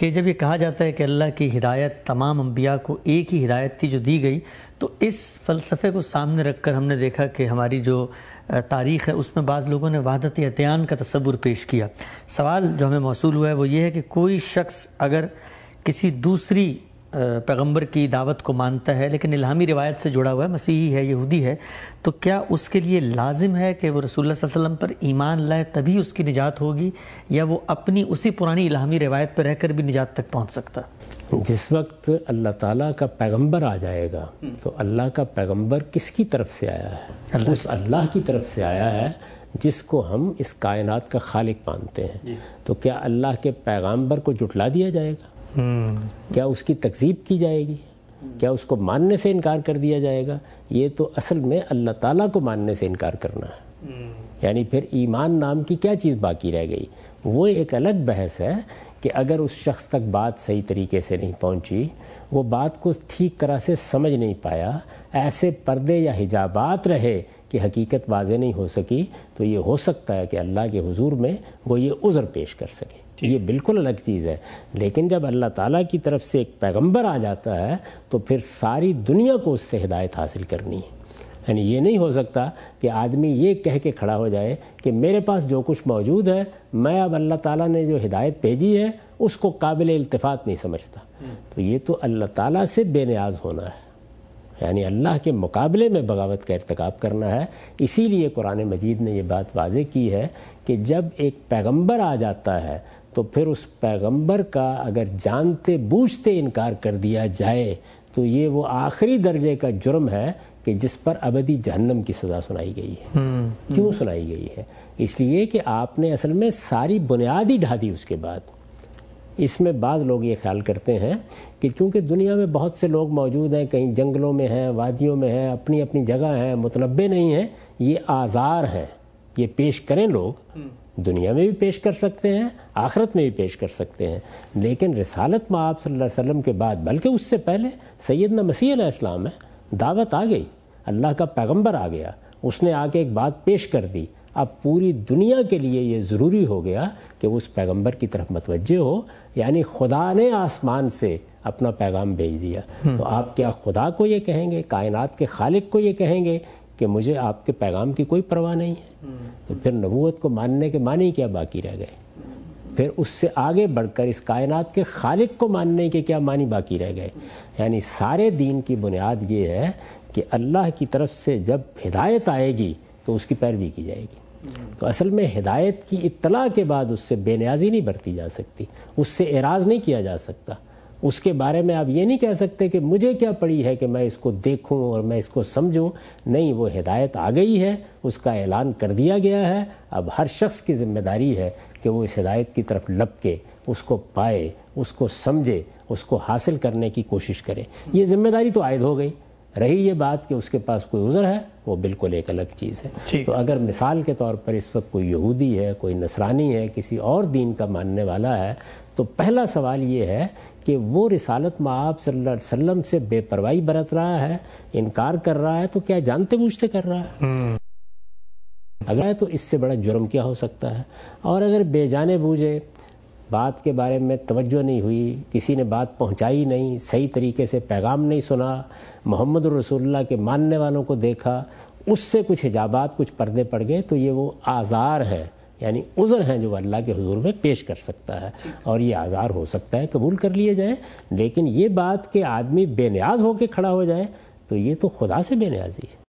کہ جب یہ کہا جاتا ہے کہ اللہ کی ہدایت تمام انبیاء کو ایک ہی ہدایت تھی جو دی گئی، تو اس فلسفے کو سامنے رکھ کر ہم نے دیکھا کہ ہماری جو تاریخ ہے اس میں بعض لوگوں نے وحدت ادیان کا تصور پیش کیا۔ سوال جو ہمیں موصول ہوا ہے وہ یہ ہے کہ کوئی شخص اگر کسی دوسری پیغمبر کی دعوت کو مانتا ہے لیکن الہامی روایت سے جڑا ہوا ہے، مسیحی ہے، یہودی ہے، تو کیا اس کے لیے لازم ہے کہ وہ رسول اللہ صلی اللہ علیہ وسلم پر ایمان لائے تبھی اس کی نجات ہوگی، یا وہ اپنی اسی پرانی الہامی روایت پر رہ کر بھی نجات تک پہنچ سکتا؟ جس وقت اللہ تعالیٰ کا پیغمبر آ جائے گا تو اللہ کا پیغمبر کس کی طرف سے آیا ہے؟ اس اللہ کی طرف سے آیا ہے جس کو ہم اس کائنات کا خالق مانتے ہیں۔ تو کیا اللہ کے پیغمبر کو جھٹلا دیا جائے گا؟ کیا اس کی تکذیب کی جائے گی؟ کیا اس کو ماننے سے انکار کر دیا جائے گا؟ یہ تو اصل میں اللہ تعالیٰ کو ماننے سے انکار کرنا ہے۔ یعنی پھر ایمان نام کی کیا چیز باقی رہ گئی؟ وہ ایک الگ بحث ہے کہ اگر اس شخص تک بات صحیح طریقے سے نہیں پہنچی، وہ بات کو ٹھیک طرح سے سمجھ نہیں پایا، ایسے پردے یا حجابات رہے کہ حقیقت واضح نہیں ہو سکی، تو یہ ہو سکتا ہے کہ اللہ کے حضور میں وہ یہ عذر پیش کر سکے۔ یہ بالکل الگ چیز ہے۔ لیکن جب اللہ تعالیٰ کی طرف سے ایک پیغمبر آ جاتا ہے تو پھر ساری دنیا کو اس سے ہدایت حاصل کرنی ہے۔ یعنی یہ نہیں ہو سکتا کہ آدمی یہ کہہ کے کھڑا ہو جائے کہ میرے پاس جو کچھ موجود ہے، میں اب اللہ تعالیٰ نے جو ہدایت بھیجی ہے اس کو قابل التفات نہیں سمجھتا۔ تو یہ تو اللہ تعالیٰ سے بے نیاز ہونا ہے، یعنی اللہ کے مقابلے میں بغاوت کا ارتکاب کرنا ہے۔ اسی لیے قرآن مجید نے یہ بات واضح کی ہے کہ جب ایک پیغمبر آ جاتا ہے تو پھر اس پیغمبر کا اگر جانتے بوجھتے انکار کر دیا جائے تو یہ وہ آخری درجے کا جرم ہے کہ جس پر ابدی جہنم کی سزا سنائی گئی ہے۔ کیوں سنائی گئی ہے؟ اس لیے کہ آپ نے اصل میں ساری بنیاد ہی ڈھا دی اس کے بعد۔ اس میں بعض لوگ یہ خیال کرتے ہیں کہ چونکہ دنیا میں بہت سے لوگ موجود ہیں، کہیں جنگلوں میں ہیں، وادیوں میں ہیں، اپنی اپنی جگہ ہیں، متنبع نہیں ہیں، یہ آزار ہیں، یہ پیش کریں لوگ، دنیا میں بھی پیش کر سکتے ہیں، آخرت میں بھی پیش کر سکتے ہیں، لیکن رسالت مآب صلی اللہ علیہ وسلم کے بعد، بلکہ اس سے پہلے سیدنا مسیح علیہ السلام ہے، دعوت آ گئی، اللہ کا پیغمبر آ گیا، اس نے آ کے ایک بات پیش کر دی۔ اب پوری دنیا کے لیے یہ ضروری ہو گیا کہ وہ اس پیغمبر کی طرف متوجہ ہو، یعنی خدا نے آسمان سے اپنا پیغام بھیج دیا۔ تو آپ کیا خدا کو یہ کہیں گے، کائنات کے خالق کو یہ کہیں گے کہ مجھے آپ کے پیغام کی کوئی پرواہ نہیں ہے؟ تو پھر نبوت کو ماننے کے معنی کیا باقی رہ گئے؟ پھر اس سے آگے بڑھ کر اس کائنات کے خالق کو ماننے کے کیا معنی باقی رہ گئے؟ یعنی سارے دین کی بنیاد یہ ہے کہ اللہ کی طرف سے جب ہدایت آئے گی تو اس کی پیروی کی جائے گی۔ تو اصل میں ہدایت کی اطلاع کے بعد اس سے بے نیازی نہیں برتی جا سکتی، اس سے اعراض نہیں کیا جا سکتا، اس کے بارے میں آپ یہ نہیں کہہ سکتے کہ مجھے کیا پڑی ہے کہ میں اس کو دیکھوں اور میں اس کو سمجھوں۔ نہیں، وہ ہدایت آ گئی ہے، اس کا اعلان کر دیا گیا ہے، اب ہر شخص کی ذمہ داری ہے کہ وہ اس ہدایت کی طرف لپ کے اس کو پائے، اس کو سمجھے، اس کو حاصل کرنے کی کوشش کرے۔ یہ ذمہ داری تو عائد ہو گئی۔ رہی یہ بات کہ اس کے پاس کوئی عذر ہے، وہ بالکل ایک الگ چیز ہے۔ تو اگر مثال کے طور پر اس وقت کوئی یہودی ہے، کوئی نصرانی ہے، کسی اور دین کا ماننے والا ہے، تو پہلا سوال یہ ہے کہ وہ رسالت مآب صلی اللہ علیہ وسلم سے بے پرواہی برت رہا ہے، انکار کر رہا ہے، تو کیا جانتے بوجھتے کر رہا ہے؟ اگر ہے تو اس سے بڑا جرم کیا ہو سکتا ہے؟ اور اگر بے جانے بوجھے بات کے بارے میں توجہ نہیں ہوئی، کسی نے بات پہنچائی نہیں، صحیح طریقے سے پیغام نہیں سنا، محمد رسول اللہ کے ماننے والوں کو دیکھا، اس سے کچھ حجابات، کچھ پردے پڑ گئے، تو یہ وہ آزار ہیں، یعنی عذر ہیں جو اللہ کے حضور میں پیش کر سکتا ہے، اور یہ آزار ہو سکتا ہے قبول کر لیے جائیں۔ لیکن یہ بات کہ آدمی بے نیاز ہو کے کھڑا ہو جائے، تو یہ تو خدا سے بے نیازی ہے۔